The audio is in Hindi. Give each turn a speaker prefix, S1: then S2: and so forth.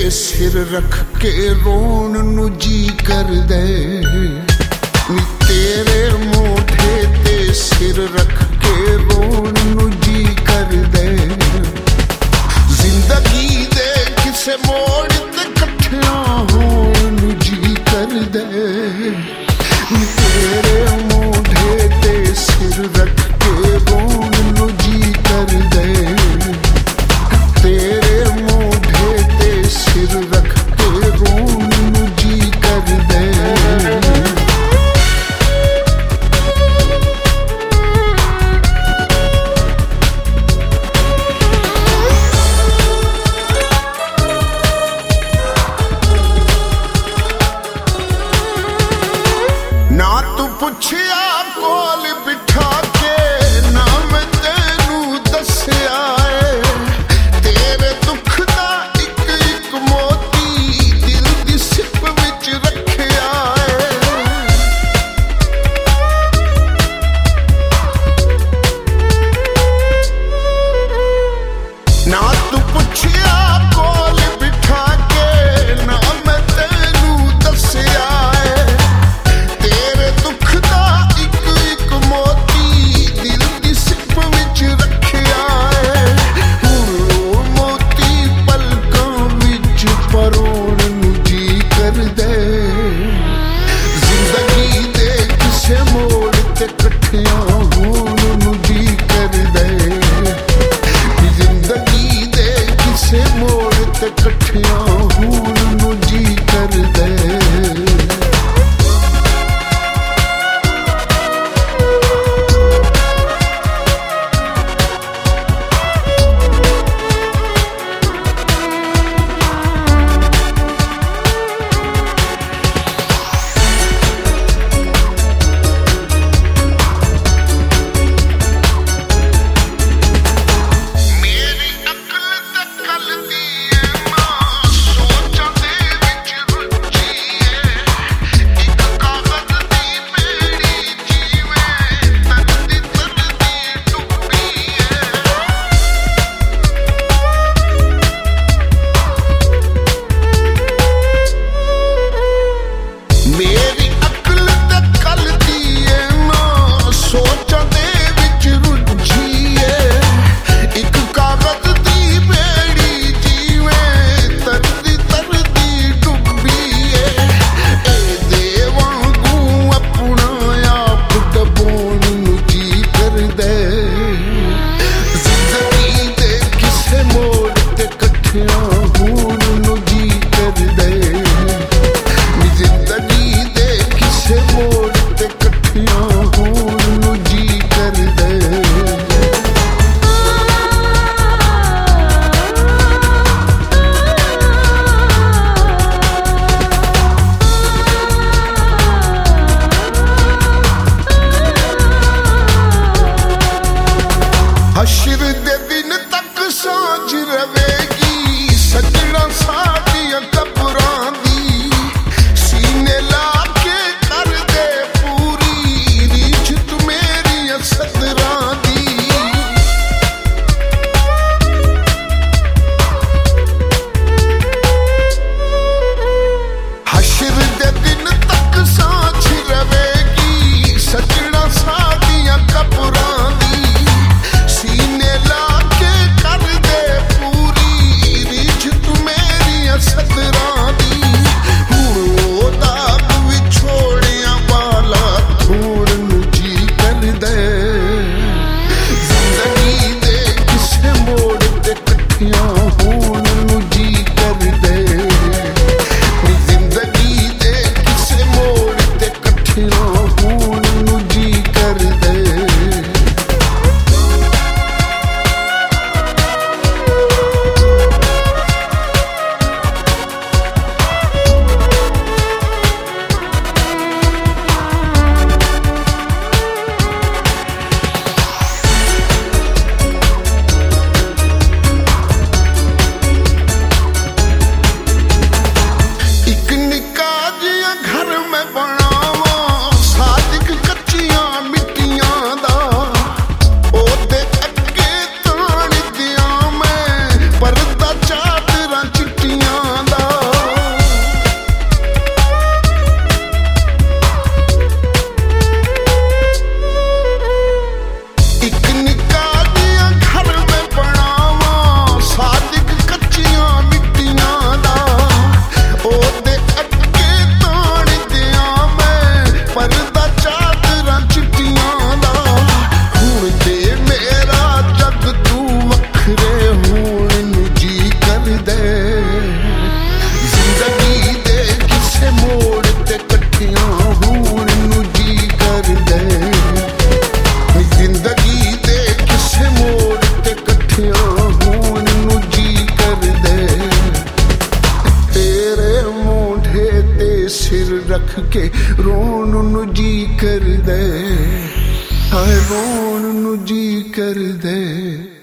S1: सिर रख के रोण नू जी कर दे, नी तेरे मोढे ते सिर रख के रोण नू जी कर दे। जिंदगी दे किसे मोड़ ते कट्ठिया होण नू जी कर दे, नी तेरे मोढे ते सिर रख के रोण नू जी कर दे। तेरे मोढे ते सिर रख के रोण नू जी कर दे। ना तू पुछया कोल बिठा के, ना मैं तेनू दस्या है, तेरे दुख दा इक इक मोती दिल दी सिप विच रखया है। ना तू पुछया कोल बिठा के, ना मैं तेनू दस्या है, तेरे दुख दा इक इक मोती दिल दी सिप विच रखया है। हुण ओ मोती पलकां विच परोण नू जी कर दे। जिंदगी दे किसे मोड़ ते कट्ठिया होण नू जी कर दे। जिंदगी दे किसे मोड़ ते कट्ठिया होण नू जी कर दे। मेरी अक्ल तकल दी मां सोच रख के रोन नू जी कर दे, हाय रोन नू जी कर दे।